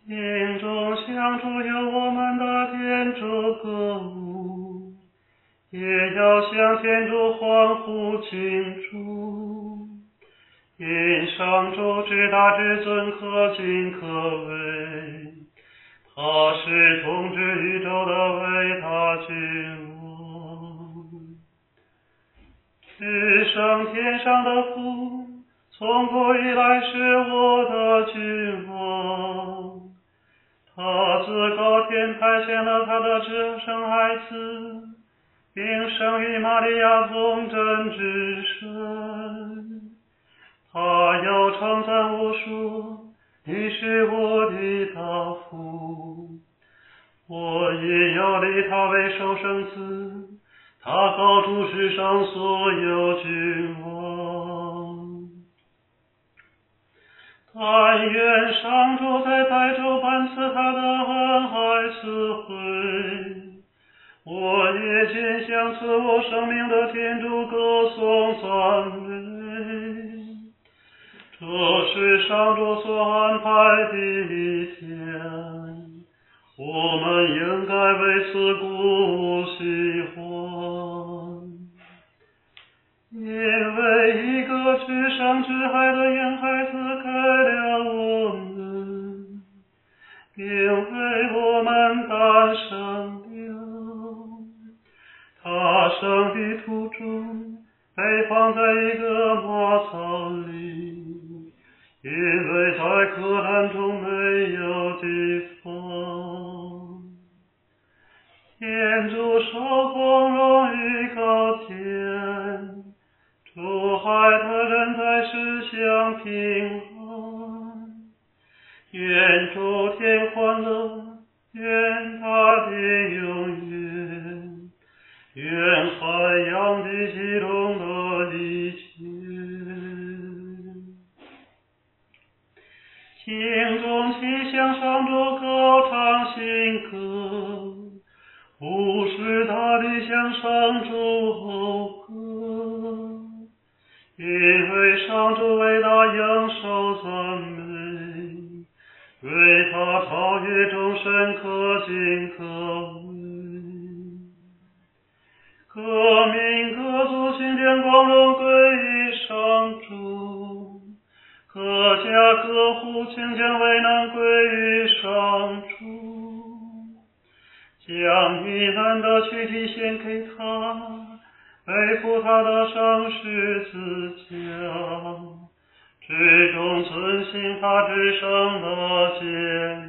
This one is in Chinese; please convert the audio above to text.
心中想主有我们的天主歌舞，也要向天主欢呼庆祝。因上主至大至尊，可敬可畏，他是统治宇宙的伟大君王。至圣天上的父，从古以来是我的君王，他自高天派遣了他的至圣孩子，并生于玛利亚从真之身。他要称赞我说，你是我的大父，我也要立他为首生子，他高出世上所有君王。但愿上主在代州颁赐他的恩爱慈惠，我也尽向赐我生命的天主歌颂赞美。这是上主所安排的一天，我们应该为此鼓舞喜欢，因为一个至上至海的婴孩子开了我们，并为我们诞生了。他生的途中被放在一个马槽里，因为在客栈中没有地方。天主受光荣于高天，主海的人在世享平安。愿主天欢乐，愿他的永远，愿海洋的激动的一切。心中齐向上主高唱新歌，不是他的向上主吼歌，因为上主伟大应受赞美，为他超越众神可敬可畏。各民各族请将光荣归于上主，各家各户请将危难归于上主，将你们的躯体献给他，背负他的圣十字架，至终遵行他至圣的诫